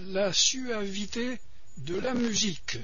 la suavité de la musique.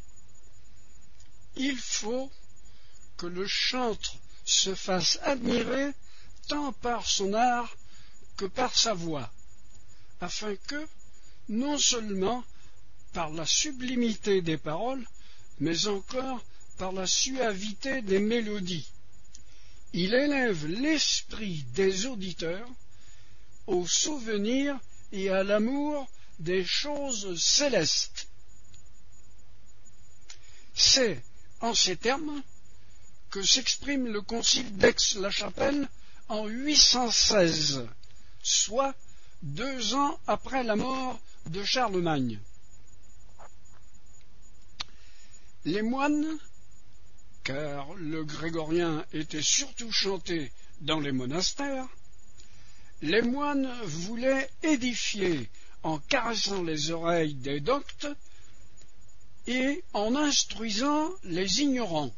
Il faut que le chantre se fasse admirer tant par son art que par sa voix, afin que, non seulement par la sublimité des paroles, mais encore par la suavité des mélodies, il élève l'esprit des auditeurs au souvenir et à l'amour des choses célestes. C'est en ces termes que s'exprime le concile d'Aix-la-Chapelle en 816, soit 2 ans après la mort de Charlemagne. Les moines, car le grégorien était surtout chanté dans les monastères, les moines voulaient édifier en caressant les oreilles des doctes et en instruisant les ignorants.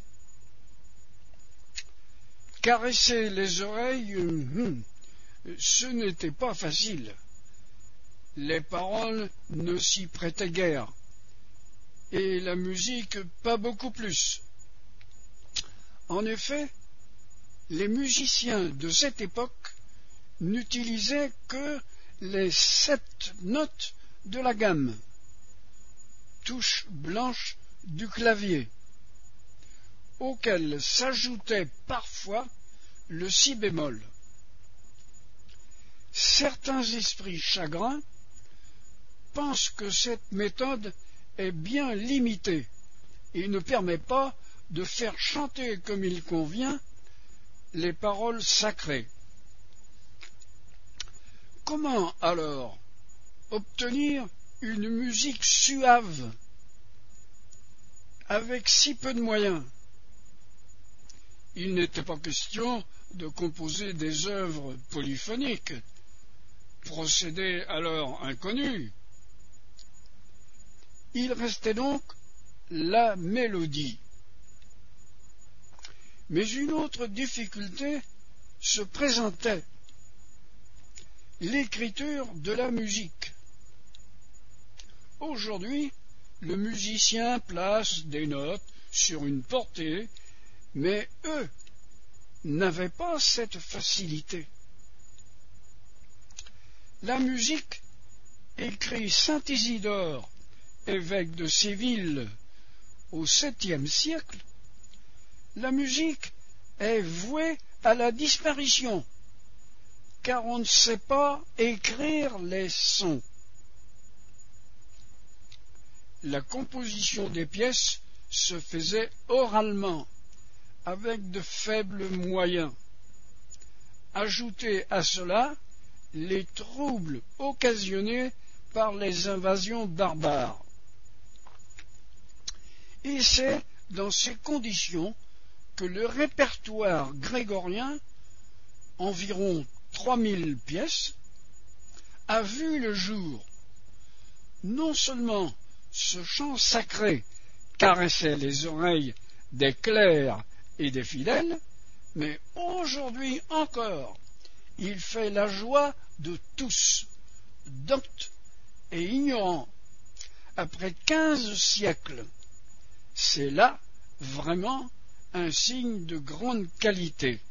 Caresser les oreilles, ce n'était pas facile. Les paroles ne s'y prêtaient guère, et la musique pas beaucoup plus. En effet, les musiciens de cette époque n'utilisaient que les 7 notes de la gamme, touche blanche du clavier, auquel s'ajoutait parfois le si bémol. Certains esprits chagrins pensent que cette méthode est bien limitée et ne permet pas de faire chanter comme il convient les paroles sacrées. Comment alors obtenir une musique suave avec si peu de moyens? Il n'était pas question de composer des œuvres polyphoniques, procédé alors inconnu. Il restait donc la mélodie. Mais une autre difficulté se présentait: l'écriture de la musique. Aujourd'hui, le musicien place des notes sur une portée, mais eux n'avaient pas cette facilité. La musique, écrit saint Isidore, évêque de Séville au 7e siècle, la musique est vouée à la disparition, car on ne sait pas écrire les sons. La composition des pièces se faisait oralement, avec de faibles moyens. Ajoutez à cela les troubles occasionnés par les invasions barbares. Et c'est dans ces conditions que le répertoire grégorien, environ 3000 pièces, a vu le jour. Non seulement ce chant sacré caressait les oreilles des clercs et des fidèles, mais aujourd'hui encore, il fait la joie de tous, doctes et ignorants. Après 15 siècles, c'est là vraiment un signe de grande qualité.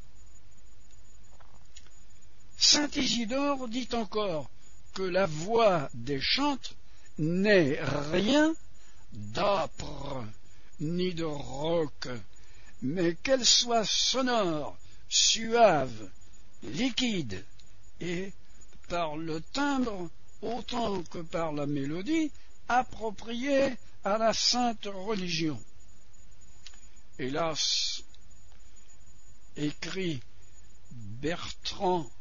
Saint Isidore dit encore que la voix des chantres n'est rien d'âpre ni de rauque, mais qu'elle soit sonore, suave, liquide, et, par le timbre autant que par la mélodie, appropriée à la sainte religion. Hélas, écrit Bertrand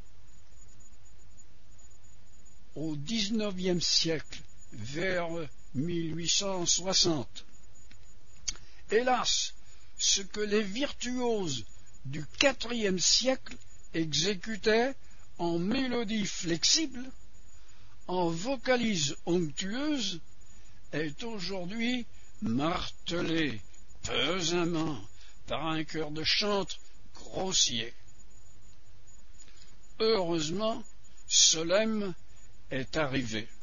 au XIXe siècle, vers 1860. Hélas, ce que les virtuoses du IVe siècle exécutaient en mélodie flexible, en vocalise onctueuse, est aujourd'hui martelé pesamment par un chœur de chantre grossier. Heureusement, Solesmes est arrivé.